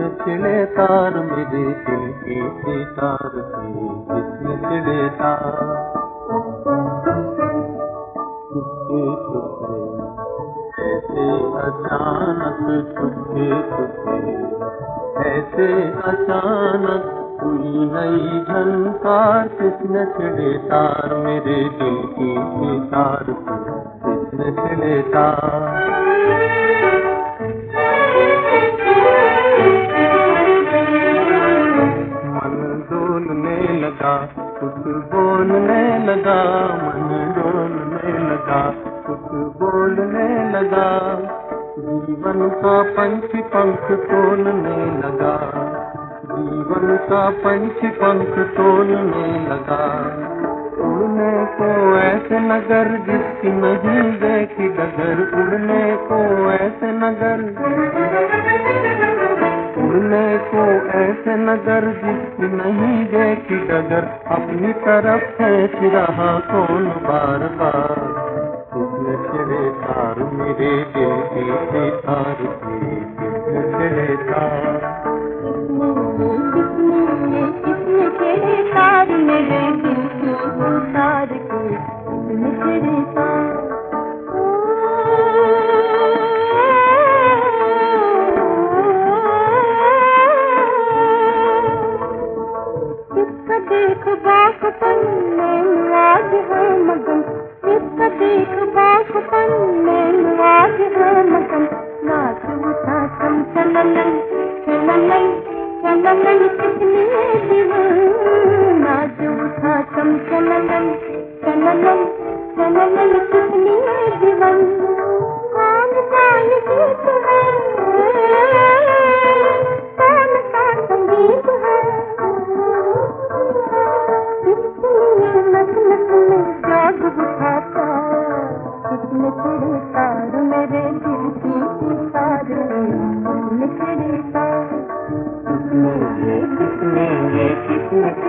छिड़े तार मेरे दिल के सितार पे, किसने छिड़े तार। चुपके चुपके ऐसे अचानक, चुपके चुपके ऐसे अचानक हुई नई झनकार, किसने छिड़े तार मेरे दिल की सितार पे, किसने छिड़े तार। डोलने लगा कुछ बोलने लगा, मन डोलने लगा कुछ बोलने लगा, जीवन का पंछी पंख तोलने लगा, जीवन का पंछी पंख तोलने लगा। उड़ने को ऐसे नगर जिसकी नहीं देखी डगर, उड़ने को ऐसे नगर, उड़ने को ऐसे नगर जिसकी नहीं देखी डगर, अपनी तरफ खेच रहा कौन बार बार, किसने छिड़े तार मेरे दिल की सितार पे, किसने छिड़े तार। किसने छिड़े तार मेरे दिल की सितार पे, किसने छिड़े तार। देख बागपन में आज है मगन, इसका देख बागपन में आज है मगन, नाच उठा चम चलन चलन चलन कितनी दीवान, नाच उठा चम चलन चलन चलन कितनी दीवान। कौन सा ये गीत है, कौन सा संगीत है, जाग उठाता, किसने छिड़े तार मेरे दिल की सितार पे, किसने छिड़े तार। किसने ये किसने